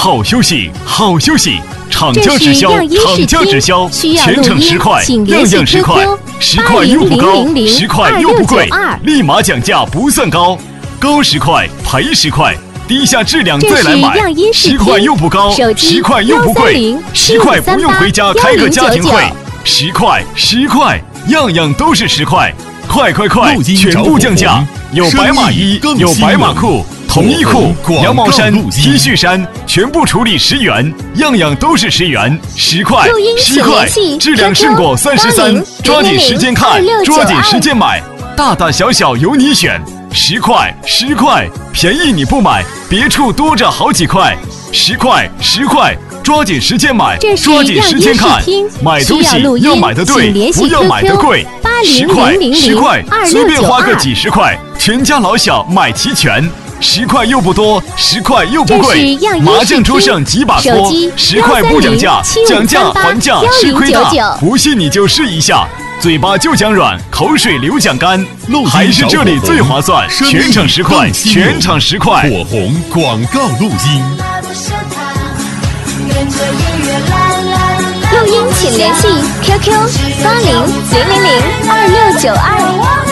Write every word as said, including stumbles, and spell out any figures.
好休息，好休息。厂家直销，厂家直销，全程十块，样样十块，十块又不高，十块又不贵，立马讲价不算高，高十块赔十块，低下质量再来买，十块又不高，十块又不贵，十块不用回家开个家庭会，十块十块，样样都是十块，快快快，全部降价，有白马衣，有白马裤。统一裤、羊毛衫、T 恤衫，全部处理十元，样样都是十元，十块，十块，质量胜过三十三，抓紧时间看，抓紧时间买，大大小小由你选，十块，十块，便宜你不买，别处多着好几块，十块，十块，抓紧时间买，抓紧时间看，买东西要买的对，不要买的贵，十块，十块，随便花个几十块，全家老小买齐全。十块又不多，十块又不贵，麻将桌上几把搓，十块不讲价，讲价还价吃亏大，不信你就试一下，嘴巴就讲软，口水流讲干，还是这里最划算，全场十块，全场十块。 火红广告录音， 录音请联系 Q Q 八零零零零二六九二。